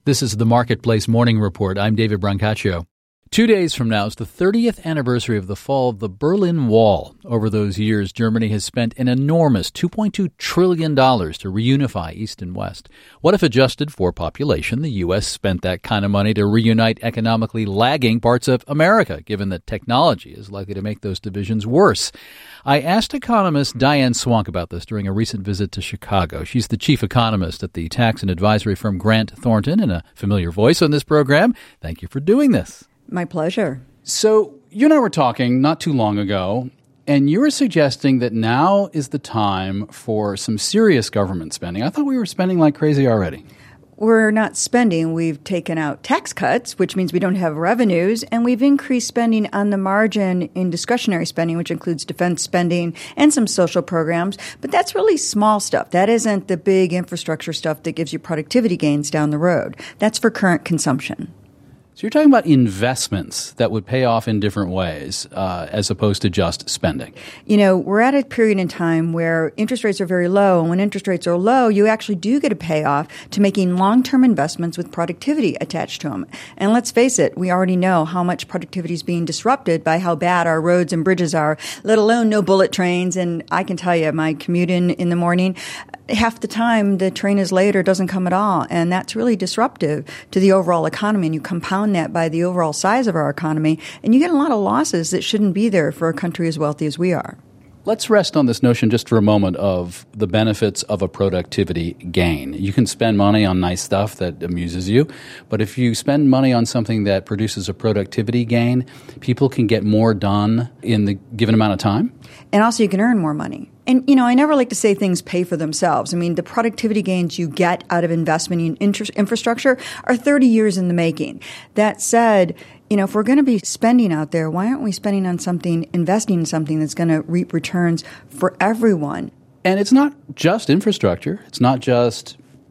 This is the Marketplace Morning Report. I'm David Brancaccio. 2 days from now is the 30th anniversary of the fall of the Berlin Wall. Over those years, Germany has spent an enormous $2.2 trillion to reunify East and West. What if, adjusted for population, the U.S. spent that kind of money to reunite economically lagging parts of America, given that technology is likely to make those divisions worse? I asked economist Diane Swonk about this during a recent visit to Chicago. She's the chief economist at the tax and advisory firm Grant Thornton, and a familiar voice on this program. Thank you for doing this. My pleasure. So you and I were talking not too long ago, and you were suggesting that now is the time for some serious government spending. I thought we were spending like crazy already. We're not spending. We've taken out tax cuts, which means we don't have revenues, and we've increased spending on the margin in discretionary spending, which includes defense spending and some social programs. But that's really small stuff. That isn't the big infrastructure stuff that gives you productivity gains down the road. That's for current consumption. So you're talking about investments that would pay off in different ways as opposed to just spending. You know, we're at a period in time where interest rates are very low. And when interest rates are low, you actually do get a payoff to making long-term investments with productivity attached to them. And let's face it, we already know how much productivity is being disrupted by how bad our roads and bridges are, let alone no bullet trains. And I can tell you, my commute in the morning, half the time the train is late or doesn't come at all. And that's really disruptive to the overall economy. And you compound that by the overall size of our economy, and you get a lot of losses that shouldn't be there for a country as wealthy as we are. Let's rest on this notion just for a moment of the benefits of a productivity gain. You can spend money on nice stuff that amuses you, but if you spend money on something that produces a productivity gain, people can get more done in the given amount of time. And also you can earn more money. And, you know, I never like to say things pay for themselves. I mean, the productivity gains you get out of investment in infrastructure are 30 years in the making. That said, you know, if we're going to be spending out there, why aren't we spending on something, investing in something that's going to reap returns for everyone? And it's not just infrastructure. It's not just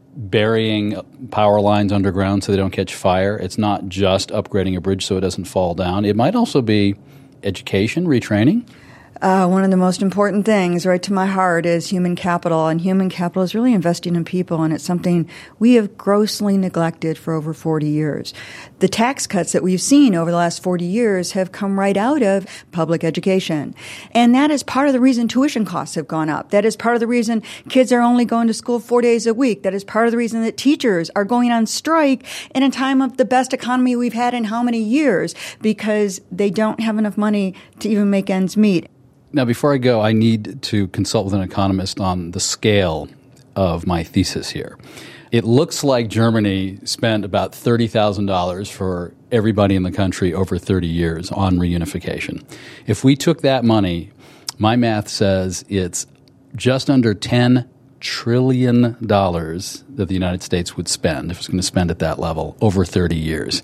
burying power lines underground so they don't catch fire. It's not just upgrading a bridge so it doesn't fall down. It might also be education, retraining. One of the most important things, right to my heart, is human capital. And human capital is really investing in people, and it's something we have grossly neglected for over 40 years. The tax cuts that we've seen over the last 40 years have come right out of public education. And that is part of the reason tuition costs have gone up. That is part of the reason kids are only going to school 4 days a week. That is part of the reason that teachers are going on strike in a time of the best economy we've had in how many years, because they don't have enough money to even make ends meet. Now, before I go, I need to consult with an economist on the scale of my thesis here. It looks like Germany spent about $30,000 for everybody in the country over 30 years on reunification. If we took that money, my math says it's just under $10 trillion that the United States would spend if it's going to spend at that level over 30 years.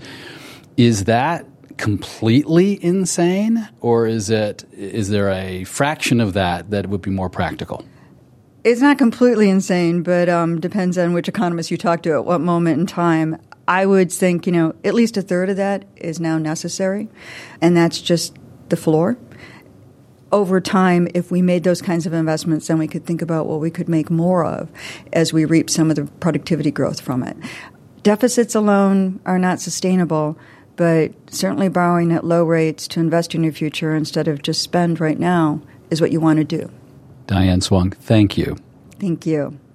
Is that completely insane, or is there a fraction of that would be more practical? It's not completely insane, but depends on which economist you talk to at what moment in time. I would think, you know, at least a third of that is now necessary, and that's just the floor. Over time, if we made those kinds of investments, then we could think about what we could make more of as we reap some of the productivity growth from it. Deficits alone are not sustainable, but certainly borrowing at low rates to invest in your future instead of just spend right now is what you want to do. Diane Swonk, thank you. Thank you.